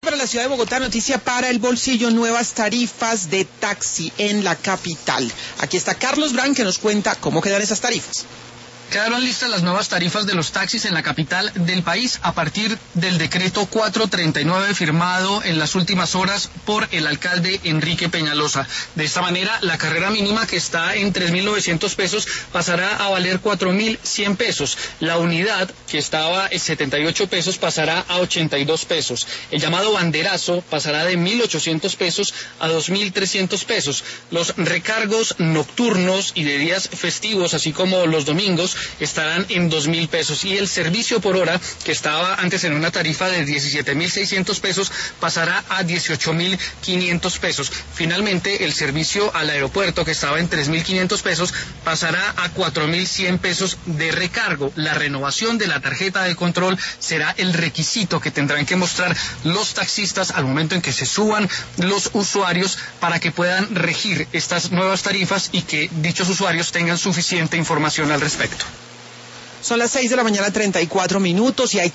para la ciudad de Bogotá, noticia para el bolsillo, nuevas tarifas de taxi en la capital. Aquí está Carlos Brand que nos cuenta cómo quedan esas tarifas. Quedaron listas las nuevas tarifas de los taxis en la capital del país a partir del decreto 439 firmado en las últimas horas por el alcalde Enrique Peñalosa. De esta manera, la carrera mínima, que está en 3.900 pesos, pasará a valer 4.100 pesos. La unidad, que estaba en 78 pesos, pasará a 82 pesos. El llamado banderazo pasará de 1.800 pesos a 2.300 pesos. Los recargos nocturnos y de días festivos, así como los domingos, estarán en 2.000 pesos, y el servicio por hora, que estaba antes en una tarifa de 17.600 pesos, pasará a 18.500 pesos. Finalmente, el servicio al aeropuerto, que estaba en 3.500 pesos, pasará a 4.100 pesos de recargo. La renovación de la tarjeta de control será el requisito que tendrán que mostrar los taxistas al momento en que se suban los usuarios, para que puedan regir estas nuevas tarifas y que dichos usuarios tengan suficiente información al respecto. Son las 6 de la mañana, 34 minutos, y hay